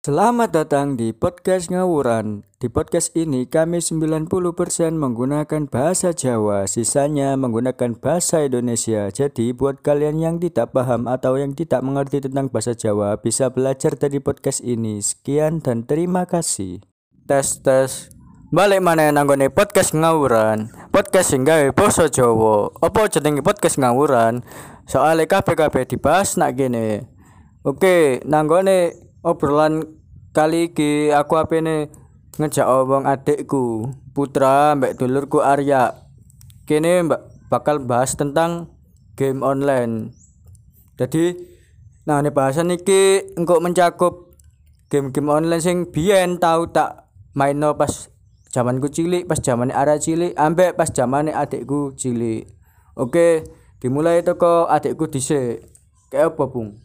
Selamat datang di podcast Ngawuran. Di podcast ini kami 90% menggunakan bahasa Jawa, sisanya menggunakan bahasa Indonesia. Jadi buat kalian yang tidak paham atau yang tidak mengerti tentang bahasa Jawa bisa belajar dari podcast ini. Sekian dan terima kasih. Tes. Balik mana nanggone podcast Ngawuran. Podcast sing gawe basa Jawa. Apa jenenge podcast Ngawuran? Soale kabeh dibahas nak gini. Oke, nanggone obrolan kali iki aku apene ngejak wong adikku Putra mbak dulurku Arya. Kene bakal bahas tentang game online. Jadi ini bahasan iki engko mencakup game-game online sing biyen tau tak maino pas zamanku cilik, pas zamane Arya cilik, ambek pas zamane adikku cilik. Oke, dimulai toko adikku dhisik. Kayak apa, Bung?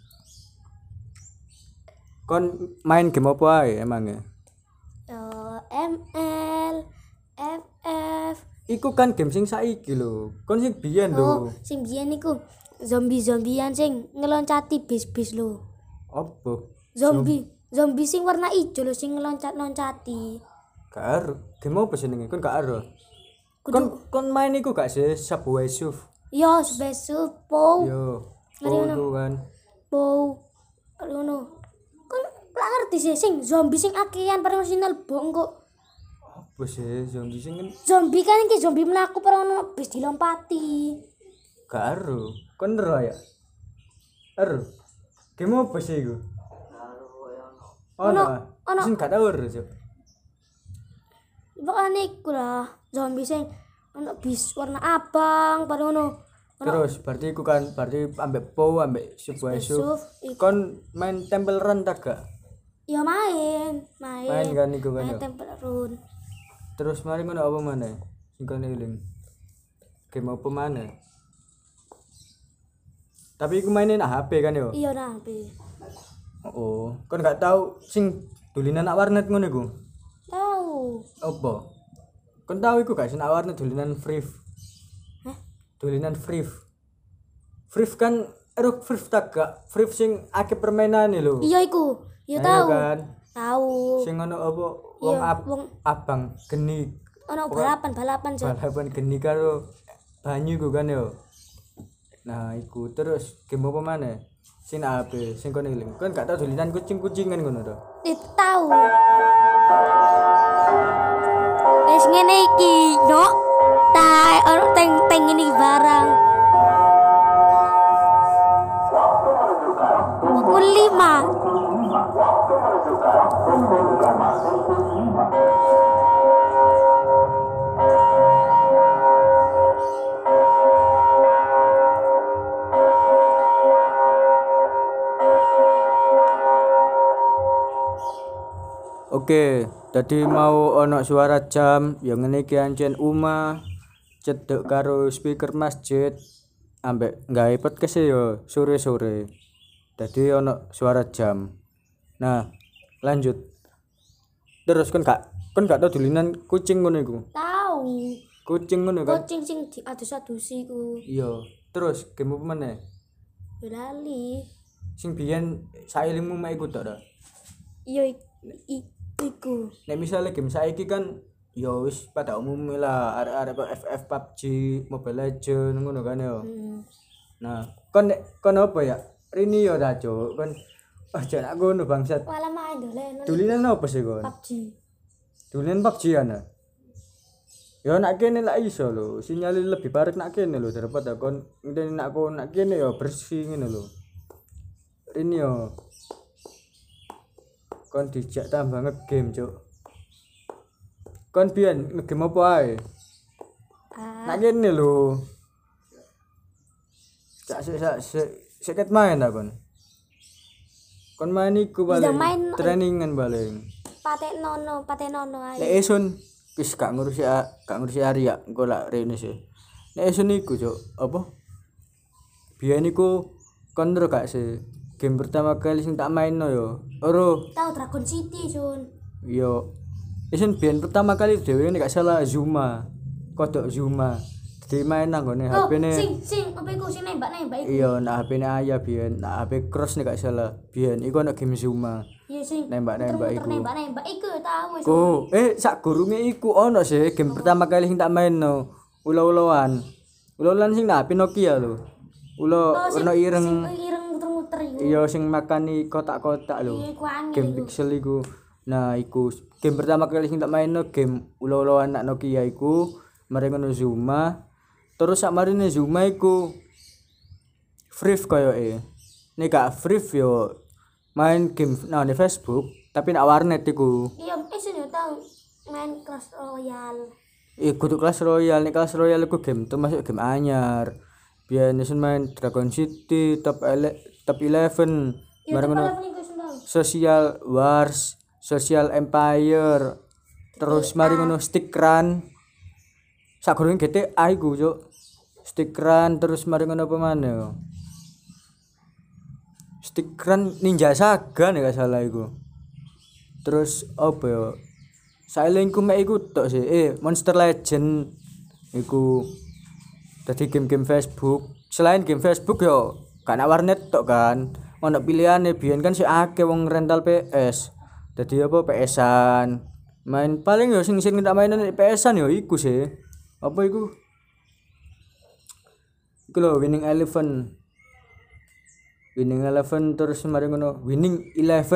Kon main game apa ae emangnya? ML, FF. Iku kan game sing saiki lho. Kon sing biyen lho. Sing biyen iku zombie-zombian sing ngeloncati bis-bis lho. Apa? Zombie sing warna ijo lho sing ngeloncat-loncati. Gak ero. Game apa jenenge? Kon gak ero. Kon main iku gak sih Subway Surf? Yo, besok po. Yo. Ngono. Itu kan. Po. Ngono. Kon gak ngerti sih sing zombie sing akean paling original bong kok. Apa sih zombie sing kan? Zombie kan iki zombie mlaku para ono bis dilompati. Gak ero. Kon ero ya? Ero. Game apa sih iku? Ono. Sing gak tau ero, Cuk. Bukan iku lah, zombie sing ono bis warna abang pada ono. Terus berarti ambek Po ambek Subway Surf. Kon main Temple Run tak gak? Ya main. Main kan iku kan. Main Ya? Temple Run. Terus mari ngono apa maneh? Sing kon eling. Game apa maneh? Tapi iku mainin HP kan yo? Iya nah, Bi. Oh, kon gak tahu sing dulinan nak warnet ngono iku? Tahu. Apa? Kon tahu iku gak sing nak warnet dulinan Free? Hah? Dulinan Free. Free kan Free tak gak? Free sing akeh permainane lho. Iya iku. Ya Ayo tahu. kan? Tahu. Sing ngono apa Iya, abang geni ono balapan sih. balapan geni karo banyu iku kan yo. Nah, iku terus game apa maneh? Sing HP, sing kon eling. Kon gak tau dolinan kucing-kucingan ngono to. Tahu. Wes ngene iki, no. Ono teng ini barang. Pukul 5. Oke, tadi mau ono suara jam yang ngene iki ancen Uma cedek karo speaker masjid ambek gawe podcast yo sore-sore. Tadi ono suara jam. Nah, lanjut. Terus kon gak tau dulinan kucing ngono iku. Tahu. Kucing ngono kan. Kucing sing diadus-adusi ku. Iya. Terus game apa meneh? Lali. Sing biyen sailingmu mek iku tok ta. Iya iku. Nek misale game saiki kan ya wis pada umumnya lah arek-arek kok FF PUBG, Mobile Legend ngono kan ya. Nah, kon apa ya? Rini ya ta, Cuk. Kon aja nak ngono bangsat. Malah main dolen. Dulinan apa sih kon? PUBG. Dulinan PUBG ana. Ya nak kene lak iso lho, sinyal lebih parek nak kene lho daripada kon ngene nak kene ya bersih ngene lho. Rini yo. Kon dijak tambah ngegame, Cuk. Kon biyen ngegame apa ae? Nak kene lho. Seket main ta kon? Kon main iku paling trainingan paling. Patenono ae. Nek esun wis gak ngurusi Arya, engko lak rene sih. Nek esun iku, Cuk, apa? Biyen iku kon ro gak sih? Game pertama kali sing tak main no yo. Oro. Tahu Dragon City, Sun. Yo. Esun biyen pertama kali dhewe nek gak salah Zuma. Kodok Zuma. dimain nang gone Oh, HP-ne. sing apa iku sing nembak-nembak iku. Iya, nak HP-ne ayah biyen, nak HP Cross nek gak salah. Biyen iku ana game Zuma. Iya sing Nembak-nembak muter-muter iku. nembak-nembak iku tahu wis. Sak gurunge iku ono sih game pertama kali sing tak main no. Ulo-uloan. Ulo-uloan sing nak HP Nokia lho. Ulo warna ireng. Sing ireng muter-muter iku. Iya sing makani kotak-kotak lho. Iya iku angel Game iku. pixel iku. Nah, iku game pertama kali sing tak main no game ulo-uloan nak Nokia iku. Mari ngono Zuma. Terus sak marine Zuma iku free koyoke. Nek gak free yo main game nang di Facebook, tapi nak warnet iku. Iya, sing yo tau main Clash Royale. Kudu Clash Royale, nek Clash Royale iku game termasuk game anyar. Biyen isun main Dragon City, Top 11, Iya, bareng ngono telepon iku sing tau. Social Wars, Social Empire. Terus mari ngono Stick Run. Sakgurunge GTA iku, Cuk. Stick Run terus mari ngono apa maneh yo. Stick Run Ninja Saga nek gak salah iku. Terus apa yo? Saelengku mek iku tok sih. Monster Legend iku dadi game-game Facebook. Selain game Facebook yo kan warnet tok kan. Ono pilihane biyen kan sik akeh wong rental PS. Dadi apa PS-an. Main paling yo sing tak mainan PS-an yo iku sih. Apa iku? Iku lho Winning Eleven. Winning Eleven terus mari ngono Winning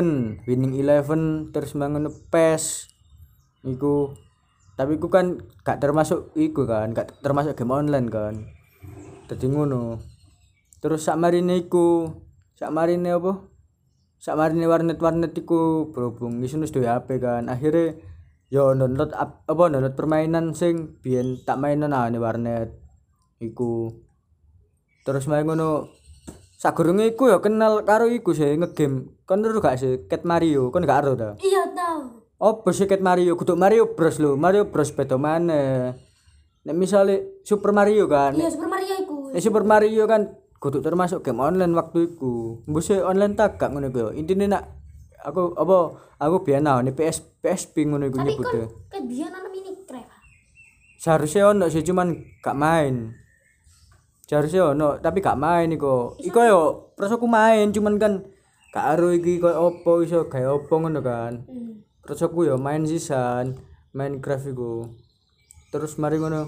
Eleven terus mari ngono PES. Iku tapi iku kan gak termasuk iku kan, gak termasuk game online kan. Dadi ngono. Terus sak marine apa? Sak marine warnet iku berhubung wis duwe HP kan. Akhire yo download permainan sing biyen tak mainen nang warnet iku. Terus mari ngono sagurunge iku ya kenal karo iku sih ngegame. Kon ero gak sih Cat Mario, kon gak ero ta? Iya tau. Apa sih Cat Mario? Kudu Mario Bros lho. Mario Bros beda maneh. Nek misale Super Mario kan. Iya Super Mario iku. Super Mario kan kudu termasuk game online waktu iku. Mbuse online tak gak ngono iku. Intine nak aku biyen nang PSP ngono iku Tapi nyebute. kan biyen ana Minecraft. Seharusnya ono sih cuman gak main. Seharusnya ono tapi gak main iku. Iku yo terus aku main cuman kan gak ero iki koyo opo iso gawe opo ngono kan. Terus aku yo main sisan Minecraft iku. Terus mari ngono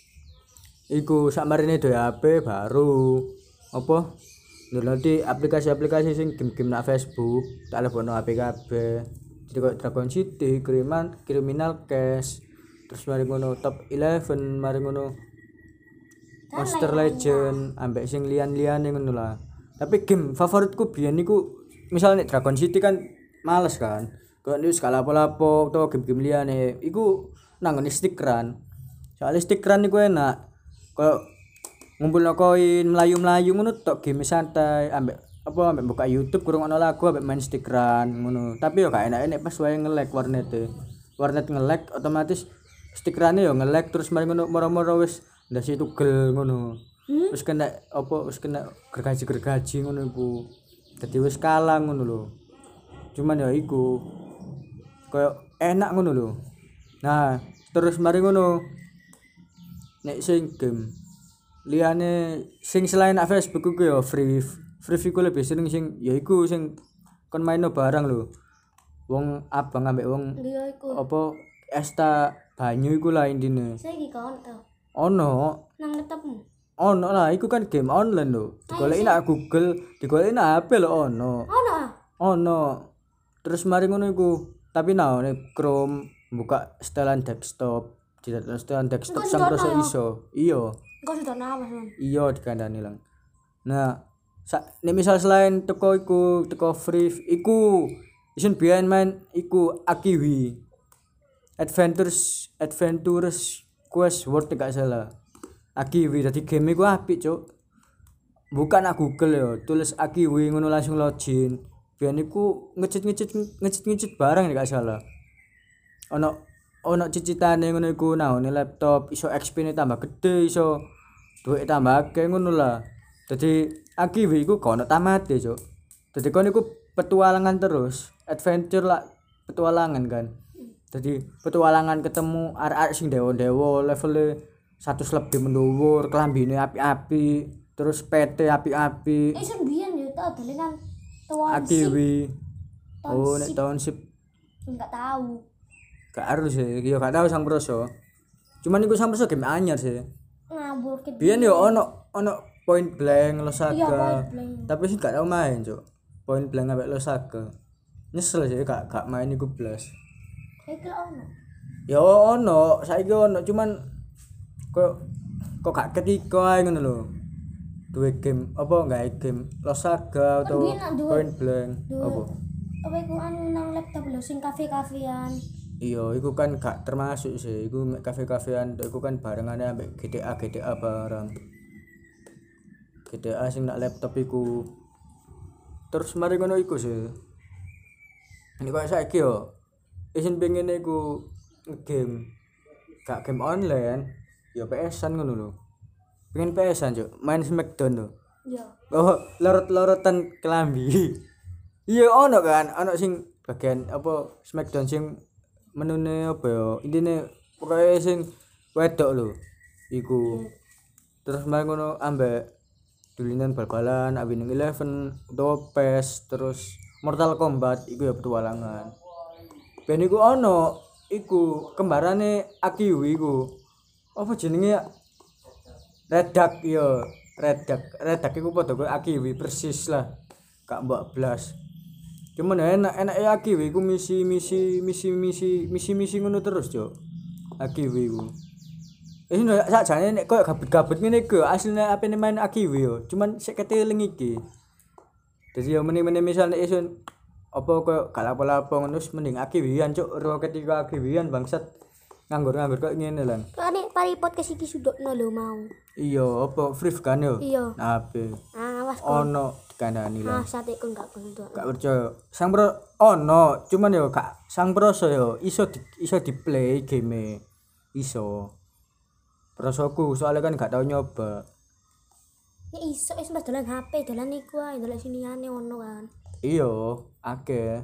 iku sak marine duwe HP baru apa download aplikasi-aplikasi sing game-game nang Facebook tak lebokno HP kabeh. Jadi koyo Dragon City, Criminal Case. Terus mari ngono Top 11, mari ngono Monster Legend, ambek sing lian-liane ngono lah. Tapi game favoritku biyen niku misalnya Dragon City kan males kan. Kok niku skala apa-apa utawa game-game liane iku nang ngene Stick Run. Soale Stick Run niku enak. Kok ngumpulno koin, mlayu-mlayu ngono tok game santai ambek buka YouTube kurang ono lagu ambek main Stick Run ngono. Tapi yo gak enak-enak pas wae nge-lag warnete. Warnet nge-lag otomatis Stick Run-e yo nge-lag terus mari ngono moro-moro wis ndase tugel ngono. Wis kena gergaji ngono iku. Dadi wis kalah ngono lho. Cuman ya iku koyo enak ngono lho. Nah, terus mari ngono nek sing game liyane sing selain Facebook iku ya free iku lebih sering sing ya iku sing kon maino barang lho. Wong abang ambek wong Iya iku. apa esta banyu iku lah intine. Saiki kau tau. Ono Nang laptopmu. ono lah iku kan game online lho. Digoleki nang Google, digoleki nang HP lho ono. Ono ah. Ono. Terus mari ngono iku. Tapi nek Chrome buka setelan desktop, setelan desktop sang terus iso. Iya. Engko sudah nawas, Man. Iya dikandani lang. Nah, nek misal selain teko free iku isun biyen main iku Akiwi. Adventures Quest World gak salah. Akiwi dadi game iku apik, Cuk. Bukan nang Google yo, tulis Akiwi ngono langsung login. Biyen iku ngecit barang nek gak salah. Ono cicitane ngono iku nang laptop iso XP-ne tambah gede, iso duit tambah akeh ngono lah. Dadi Akiwi iku gak ono tamate, Cuk. Dadi kon iku petualangan terus, adventure lah petualangan kan. Dadi petualangan ketemu arek-arek sing dewa-dewa level 100 lebih mendhuwur, klambine api-api, terus PT api-api. Isun biyen yo tak dolenan tuan Akiwi. Oh, nek tahun sip enggak tahu. gak harus sih. Yo gak tahu sang proso. Cuman iku sang proso game anyar sih. Ngabur ke Biyen yo ono Point Blank Losaga. Iya, Point Blank. Tapi sih gak tau main, Cuk. Point Blank ambek Losaga. Nyesel sih gak main iku blas. Iki ono. Ya ono, saiki ono cuman kok gak ketika ae ngono lho. Duwe game apa enggak game Losaga atau biyen nak duwe- Point Blank apa? Apa iku anu nang laptop lho sing kafe-kafean. Iya, iku kan gak termasuk sih. Iku mek kafe-kafean iku kan barengane ambek GTA bareng. GTA sing nak laptop iku. Terus mari ngono iku sih. Ini kok saiki yo isin pengen iku game gak game online ya PS-an ngono lho. Pengen PS-an, Cuk. Main Smackdown lho. Iya. Oh, lorot-lorotan kelambi. Iya ono kan, ono sing bagian apa Smackdown sing menune apa ya? Intine pokoke sing wedok lho. Iku. Terus mari ngono ambek dulinan bal-balan, Winning Eleven, utawa PES, terus Mortal Kombat iku ya petualangan. Ben iku ono iku kembarane Akiwi iku. Apa jenenge ya? Redak yo, Redak iku padha karo Akiwi persis lah. Gak mbok blas. Cuman enak ya Akiwi iku misi ngono terus, Cuk. Akiwi iku. Ini sakjane nek koyo gabut-gabut ngene iku asline apene main Akiwi yo. Cuman sik keteling iki. Dadi yo meneh misal nek isun apa koyo gak lapo-lapo ngono mending Akiwian, Cuk. Ro ketika Akiwian bangsat nganggur kok ngene lan. Kane pari podcast iki sudokno lho mau. Iya, apa free kan yo? Iya. Ape. Awas kok. Ono dikandani lah. Sate ku enggak konto. Gak percaya. Sang Pro ono, cuman yo gak Sang Proso yo iso di play game iso. Prosoku soalnya kan gak tau nyoba. Ya iso mas dolan HP, dolan iku ae, dolan siniane ono kan. Iya, akeh.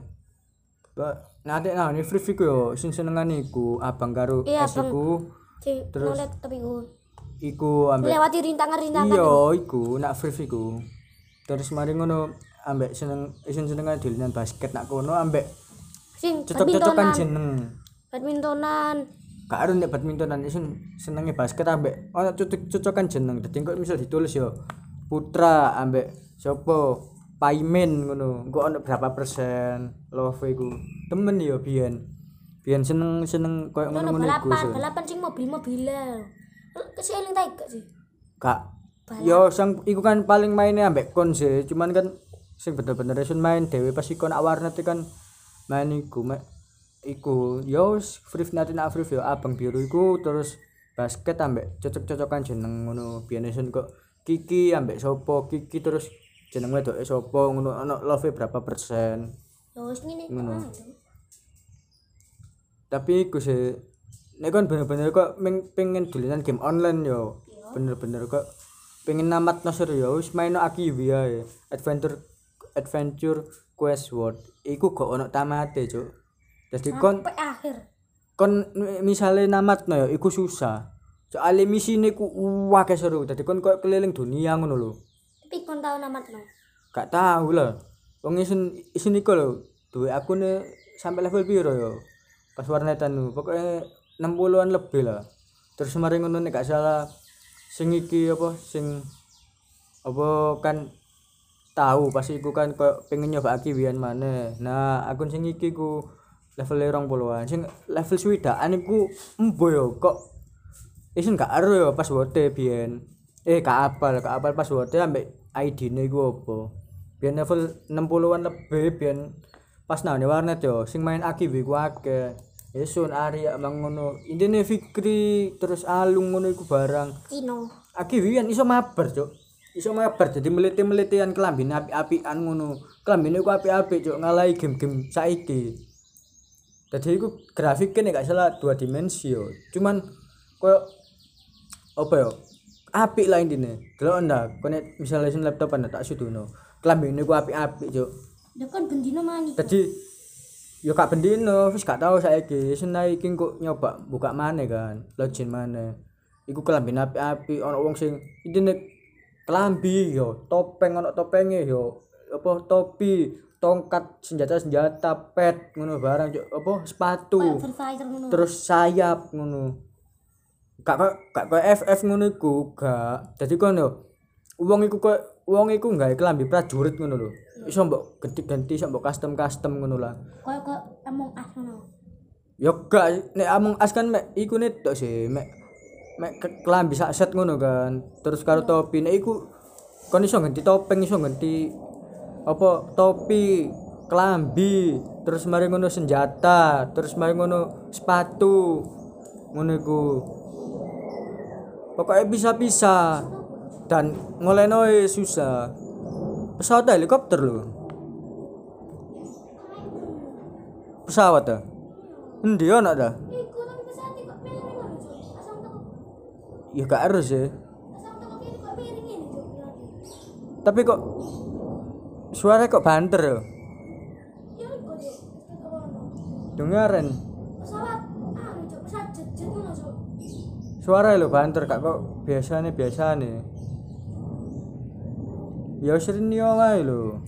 Nanti ini free iku yo sing senengan iku abang karo Iya, es iku. Sing Terus- nolet tapi ku. Iku ambek Lewati rintangan-rintangan. iya iku nak free iku. Terus mari ngono ambek senengan dolanan basket nak kono ambek Sing cocok-cocokan badmintonan. jeneng. Badmintonan. Gak ada nek badmintonan isin senenge basket ambek ono cocokan jeneng. Dadi kok misal ditulis yo Putra ambek sapa Paimin ngono. Engko ono berapa persen love iku. Temen yo biyen. Biyen seneng koyo Ono ngono-ngono iku. balapan sing mobil-mobilan. Kesih eling ta gak sih? Kak. Yo sang iku kan paling mainnya ambek kon sih. Cuman kan sing bener-bener isun main dhewe pas ikon warnet kan main iku iku yo free nanti nak free yo abang biru iku terus basket ambek cocok-cocokan jeneng ngono biyen isun kok Kiki ambek sopo Kiki terus jeneng wedoke sopo ngono ono love berapa persen. Ya wis ngene Ngono. kok. Tapi iku sih nek kon bener-bener kok pengen dolanan game online yo bener-bener kok pengen namat nasir yo wis main Akiwi ae adventure quest world iku kok ono tamate, Cuk. Dadi Sampai akhir. kon misale namatno yo iku susah. Soale misine ku akeh seru. Dadi kon kok keliling dunia ngono lho. Tapi kon tau namatno. Gak tahu lah. Wong isin iku lho duwe akune sampai level piro yo. Pas warnetan lho pokoke 60-an lebih lah. Terus mari ngono nek gak salah sing iki apa sing apa kan tahu pas iku kan kok pengen nyoba Akiwian maneh. Nah, akun sing iki ku level 20-an. Sing level swidaan iku embo yo kok isin gak ero yo password biyen. Gak apal password ambek ID-ne iku apa. Biyen level 60-an lebih biyen pas nang warnet yo sing main Akiwi ku akeh. Esun Arya mangono. Intine Fikri terus Alung ngono iku barang. Cino. Akiwian iso mabar, Cuk. Iso mabar jadi meliti-melitian kelambine api-apian ngono. Kelambine ku apik-apik, Cuk, ngalahi game-game saiki. Dadi iku grafiknya gak salah 2 dimensi yo. Cuman koyo apa yo? Apik lah intine. Delok ndak, konek misale sen laptop anda tak sudono. Kelambine ku apik-apik, Cuk. Ya kon bendino mani. Dadi yo gak bendino, wis gak tau saiki. Sen iki kok nyoba buka maneh kan, login maneh. iku kelambi apik-apik ana wong sing intine kelambi yo topeng ana topenge yo apa topi tongkat senjata pet ngono barang apa sepatu terus sayap ngono gak FF ngono iku gak dadi kon yo wong iku gawe kelambi prajurit ngono lho iso mbok ganti iso mbok custom ngono lah koyo Among Us ngono yo gak nek Among Us kan mek iku tok sih mek kelambi sak set ngono kan terus karo topi nek iku kon iso ganti topeng iso ganti apa topi kelambi terus mari ngono senjata terus mari ngono sepatu ngono iku pokoknya bisa dan ngoleno susah pesawat helikopter lho pesawat ta endi ana ta iku tapi pesawat kok miring ngono Cuk asam teko ya gak harus ya asam teko kene kok miring ngene Cuk tapi kok suara kok banter ya ya iku Cuk dengaran pesawat Cuk pesawat jet ngono Cuk suara lho banter kok biasane ya sering wae lho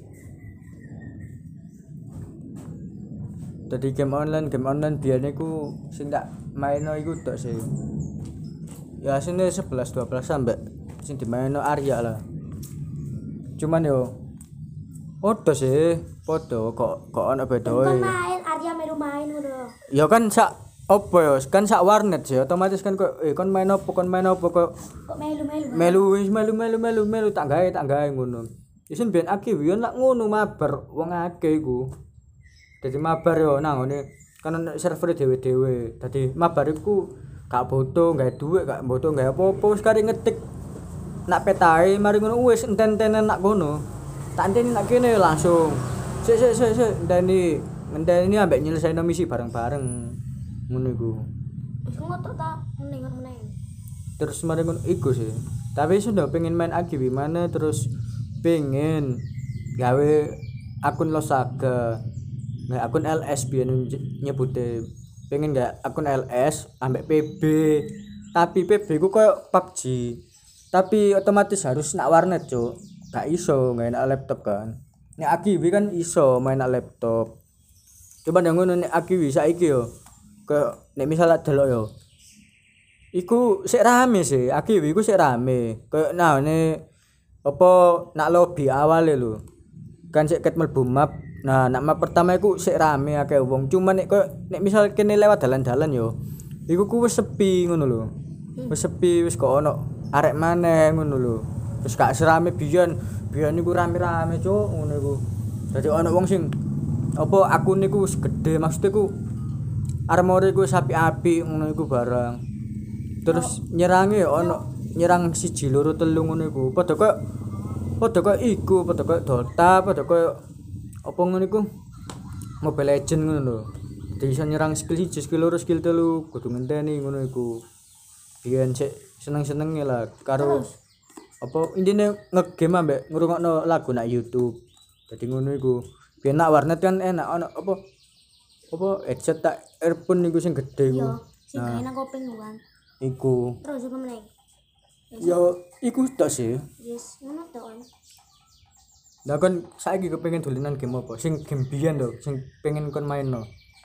tadi game online biyen iku sing tak maino iku tok sih ya sini 11 12 sampai sing dimaino Arya lah cuman yo podo kok ana bedoe kan main Arya melu main ngono ya kan sak opo yo kan sak warnet sih otomatis kan kok kon main opo kok melu tak gawe ngono isin ben akeh yo nak ngono mabar wong akeh iku dadi mabar yo nang ngene kan server dhewe-dhewe dadi mabar iku gak butuh gawe dhuwit gak butuh gawe apa-apa wis kare ngetik nak petae mari ngono wis enten-enten nak ngono tak enteni nak kene langsung sik ngenteni ambek nyelesaino misi bareng-bareng ngono iku wis ngotok ta meneng terus mari ngono iku sih tapi sudah pengen main lagi gimana terus pengen gawe akun Losaga nggak akun LS biar nyebute pengen nggak akun LS ambek PB tapi PB ku koyo PUBG tapi otomatis harus nak warnet cuk gak iso nggak enak laptop kan nek AGW kan iso main nak laptop coba yang ngono nek AGW saiki yo ke nek misalnya delok yo iku sik rame sih AGW iku sik rame koyo nah ne apa nak lobby awale lho kan sik ket mlebu map nah nak map pertama iku sik rame akeh wong cuman nek koyo nek misal kene lewat dalan-dalan yo iku ku wis sepi ngono lho wis sepi wis kok ono arek maneh ngono lho wis gak serame biyen iku rame-rame cuk ngono iku dadi ono wong sing apa akun niku wis gedhe maksudku ku armore ku sapi-api ngono iku barang terus nyerange ono nyerang 1 2 3 ngono iku padha koyo iku padha koyo Dota padha koyo apa ngono iku Mobile Legend ngono lho dadi iso nyerang skill 1 skill 2 skill 3 kudu ngenteni ngono iku biyen sik seneng-senenge lah karo apa intine ngegame ambek ngrungokno lagu nak YouTube dadi ngono iku biyen nak warnet kan enak ono apa headset tak earphone niku sing gedhe iku sing gawe nang kuping kan iku terus apa meneh yo iku tok sih yes ngono tok kan lah kan saiki kepengin dolanan game apa sing game biyen lho sing pengen kon maino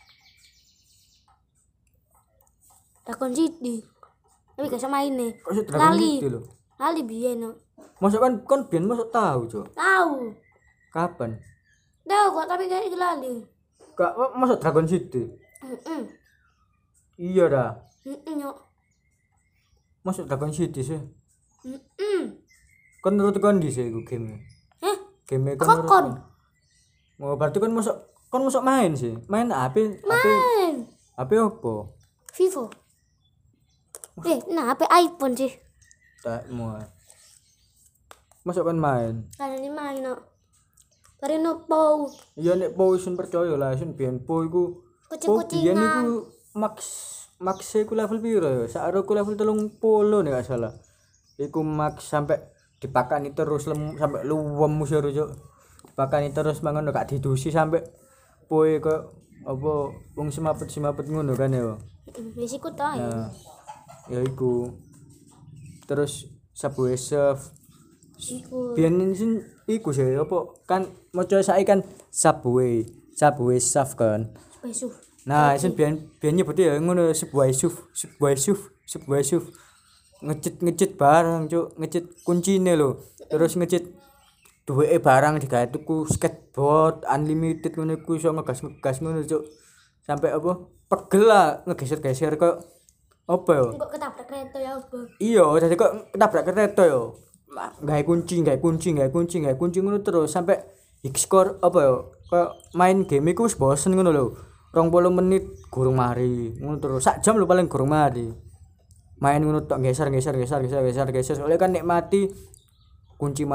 Dragon City tapi gak sama ini kok sih Dragon City lho lali biyen no masuk kan kon biyen masuk tahu cuk tahu kapan tahu kok tapi kayak iki lali gak masuk Dragon City iya dah yo masuk Dragon City sih kon nurut kon di sih iku game game kon nurut kon mau berarti kon masuk main sih main HP apa Vivo nah HP iPhone sih tak mau masuk kan main kan ini main no kare no pau iya nek pau isun percaya lah isun biyen pau iku kucing-kucingan iku max iku level piro ya sakaro ku level 30 nek gak salah iku max sampai dipakani terus sampai luwem musir cuk dipakani terus mangono gak didusi sampai poe kok apa wong semaput ngono kan ya wis iku to ya Ya iku. Terus Subway Surf. Iku. Biyen sing iku sih apa kan maca saiki kan Subway Surf kan. Besok. Nah, isin biyen nyebut ya ngono Subway Surf. Ngecit barang, Cuk. Ngecit kuncine lho. Terus ngecit duweke barang digawe tuku skateboard unlimited ngono iku iso ngegas ngono, Cuk. Sampai apa? Pegel lah ngegeser-geser kok apa ya? Kok ketabrak kereta ya, Bang? Iya, jadi kok ketabrak kereta ya. Gawe kunci ngono terus sampai skor apa ya? Kayak main game iku wis bosen ngono lho. 20 menit gurung mari. Ngono terus sak jam lho paling gurung mari. Main ngono tok geser. Soalnya kan nek mati kunci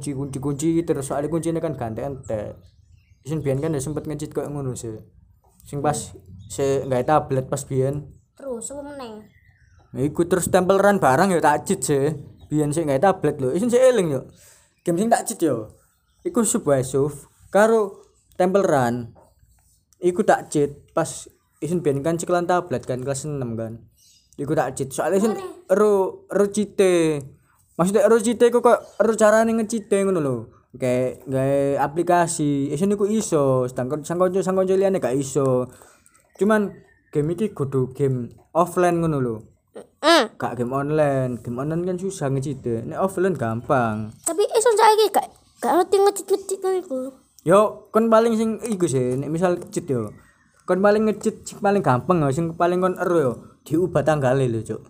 terus soalnya kuncinya kan ganti-ganti. Isin biyen kan ya sempet ngecit koyo ngono sih. Sing pas gawe tablet pas biyen. Terus apa meneng? Iku terus Temple Run barang ya tak cheat sih. Biyen sik gawe tablet lho. Isin sik eling yo. Game sing tak cheat yo. Iku Subway Surf karo Temple Run. Iku tak cheat pas isin biyen kan ceklan tablet kan kelas 6 kan. Iku tak cheat. Soalnya isin ero cite. Maksudnya ero cite iku kok ero carane ngecite ngono lho. Kayak gawe aplikasi. Isin iku iso, sedangkan sang kanca liyane gak iso. Cuman game iki kudu game offline ngono lho. Gak game online kan susah ngecit. Nek offline gampang. Tapi ison saiki gak ngerti ngecit ngono iku. Yo kon paling sing iku sih nek misal cheat yo. Kon paling ngecit sing paling gampang yo sing paling kon ero yo diubah tanggale lho, Cuk.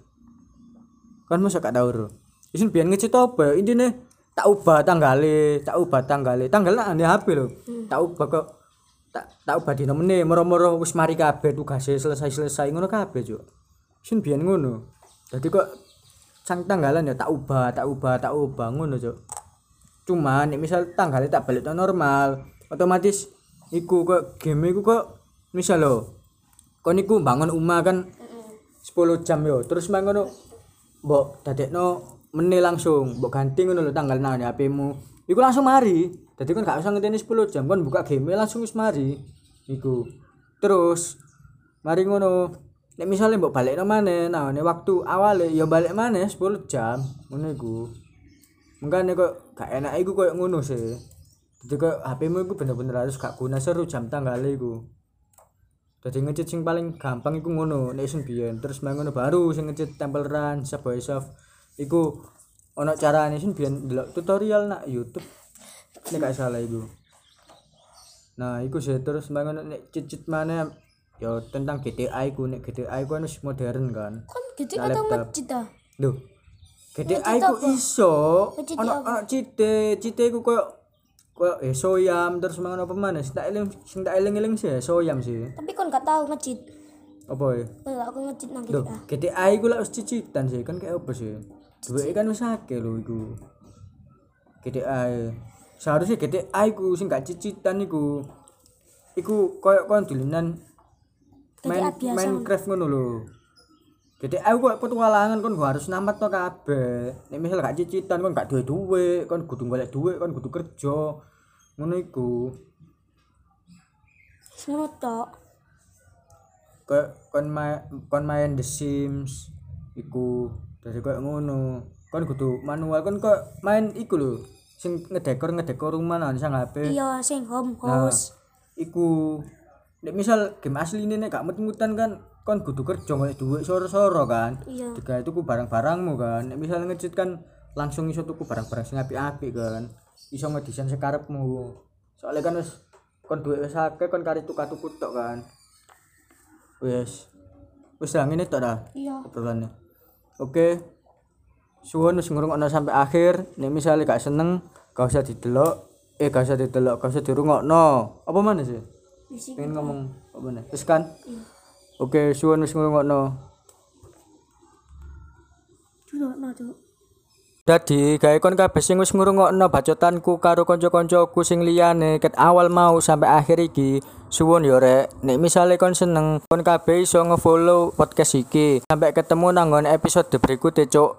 Kon mosok gak tau ero. Isin biyen ngecit apa yo intine tak ubah tanggale. Tanggal nang HP lho. Tak ubah kok tak ubah dino meneh moro-moro wis mari kabeh tugase selesai ngono kabeh, Cuk. Isin biyen ngono. Dadi kok sang tanggalan ya tak ubah ngono, Cuk. Cuma nek misal tanggale tak balik normal, otomatis iku kok game iku kok misal lho. Kon iku bangun omah kan 10 jam yo. Terus mangono mbok dadekno meneh langsung, mbok ganti ngono lho tanggal nang HP-mu. Iku langsung mari. Dadi kon gak usah ngenteni 10 jam, kon buka game langsung wis mari. Iku. Terus mari ngono. Nek misale mbok balekno maneh, nah nek waktu awale ya balik maneh 10 jam. Ngono iku. Mengkane kok gak enak iku koyo ngono sih. Dadi kok HP-mu iku bener-bener harus gak guna seru jam tanggale iku. Dadi ngecit sing paling gampang iku ngono nek sing biyen. Terus ngono baru sing ngecit Temple Run, Subway Surf. Iku ono carane sing biyen ndelok tutorial nak YouTube. Nek gak salah iku. Nah, iku sih terus ngono nek cheat mana ya tentang GTA iku nek GTA iku wis modern kan. Kon GTA tau ngecit ta? Lho. GTA iku iso ono cite iku koyo soyam terus ngono apa maneh sing tak eling sih soyam sih. Tapi kon gak tau ngecit. Apa ya? Aku ngecit nang Loh, GTA. GTA iku lak wis cicitan sih kan kayak apa sih? Duwe kan wis akeh lho iku. GTA. Seharusnya GTA iku sing gak cicitan iku. Iku koyo kon dolanan Minecraft ngono lho. GTA kok petualangan kon harus namat to kabeh. Nek misal gak cicitan kon gak duwe, kon kudu golek duwe, kon kudu kerja. Ngono iku. Ngono tok. Kon main The Sims iku dari koyo ngono. Kon kudu manual kon kok main iku lho. Sing ngedekor rumah nang sang HP. Iya, sing home house. Iku nek misal game asline nek gak mut-mutan kan kon kudu kerja golek duit soro-soro kan. Iya. Digawe tuku barang-barangmu kan. Nek misal ngecit kan langsung iso tuku barang-barang sing apik-apik kan. Iso ngedesain sekarepmu. Soalnya kan wis kon duit wis akeh kon kari tuku tok kan. Wis lah ngene tok dah. Iya. Obrolannya. Oke. Suwun wis ngrungokno sampai akhir. Nek misale gak seneng gak usah didelok, gak usah dirungokno. Apa mana sih? Pengen ngomong apa mana? Wis kan? Iya. Oke, suwun wis ngrungokno. Dadi gawe kon kabeh sing wis ngrungokno bacotanku karo kanca-kancaku sing liyane ket awal mau sampai akhir iki. Suwun yo rek, nek misale kon seneng kon kabeh iso nge-follow podcast iki. Sampai ketemu nang episode berikutnya, Cuk.